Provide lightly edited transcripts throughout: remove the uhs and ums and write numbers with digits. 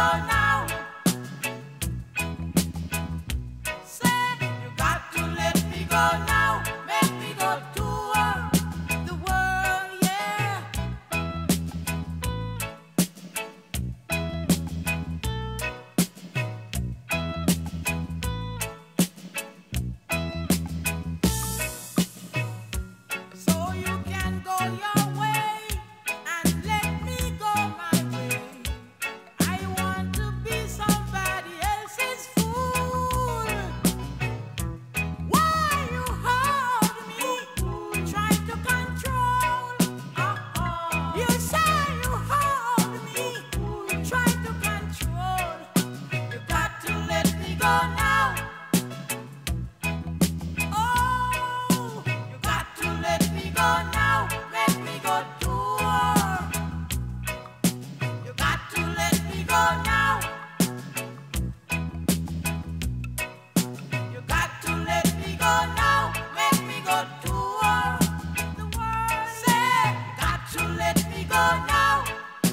now. Say you got to let me go now. Make me go tour the world, yeah. So you can go your way and let me go my way. I want to be somebody else's fool. Why you hold me, try to control? You say you hold me, try to control. You got to let me go now. Oh, you got to let me go now. Make me go tour. You got to let me go now. You got to let me go now. Make me go tour the world. Say, got to let me go now.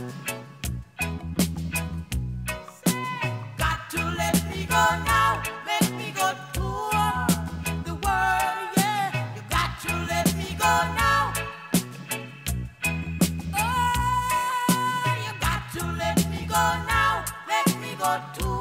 Say, got to let me go now. Make me go tour the world, yeah. You got to let me go now. Oh, you got to let me go now. Make me go tour.